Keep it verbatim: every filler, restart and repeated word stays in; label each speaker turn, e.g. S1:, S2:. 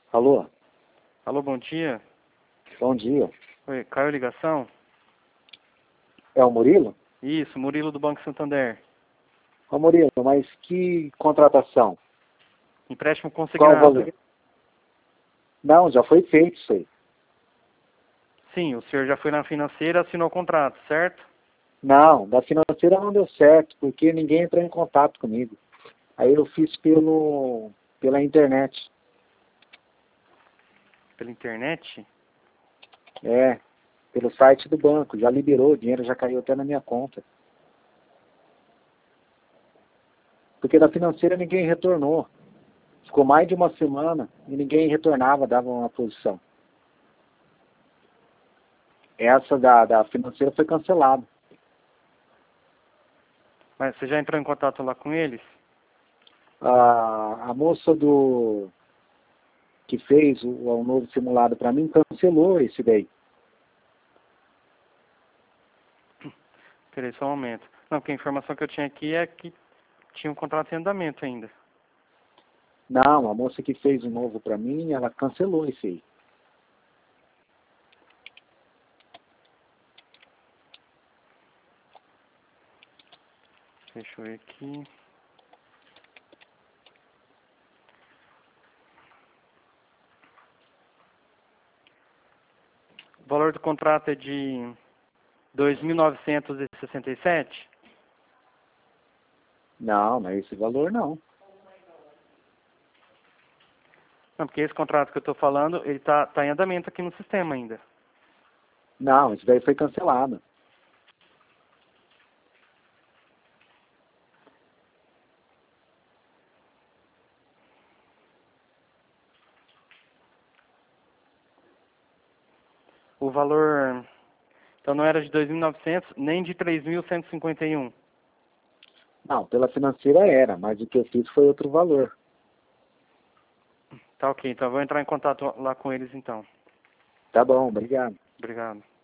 S1: Alô?
S2: Alô, bom dia.
S1: Bom dia.
S2: Oi, caiu a ligação?
S1: É o Murilo?
S2: Isso, Murilo do Banco Santander.
S1: Ô Murilo, mas que contratação?
S2: Empréstimo
S1: Qual o
S2: consignado.
S1: valor? Não, já foi feito isso aí.
S2: Sim, o senhor já foi na financeira, assinou o contrato, certo?
S1: Não, da financeira não deu certo, porque ninguém entrou em contato comigo. Aí eu fiz pelo, pela internet.
S2: Pela internet?
S1: É, pelo site do banco. Já liberou, o dinheiro já caiu até na minha conta. Porque da financeira ninguém retornou. Ficou mais de uma semana e ninguém retornava, dava uma posição. Essa da, da financeira foi cancelada.
S2: Mas você já entrou em contato lá com eles?
S1: A, a moça do que fez o, o novo simulado para mim cancelou esse daí.
S2: Peraí, só um momento. Não, porque a informação que eu tinha aqui é que tinha um contrato em andamento ainda.
S1: Não, a moça que fez o novo para mim, ela cancelou esse aí.
S2: Deixa eu ver aqui. O valor do contrato é de dois mil novecentos e sessenta e sete?
S1: Não, não é esse valor não.
S2: Não, porque esse contrato que eu estou falando, ele está tá em andamento aqui no sistema ainda.
S1: Não, esse daí foi cancelado.
S2: O valor, então não era de dois mil e novecentos, nem de três mil cento e cinquenta e um.
S1: Não, pela financeira era, mas o que eu fiz foi outro valor.
S2: Tá ok, então eu vou entrar em contato lá com eles então.
S1: Tá bom, obrigado.
S2: Obrigado.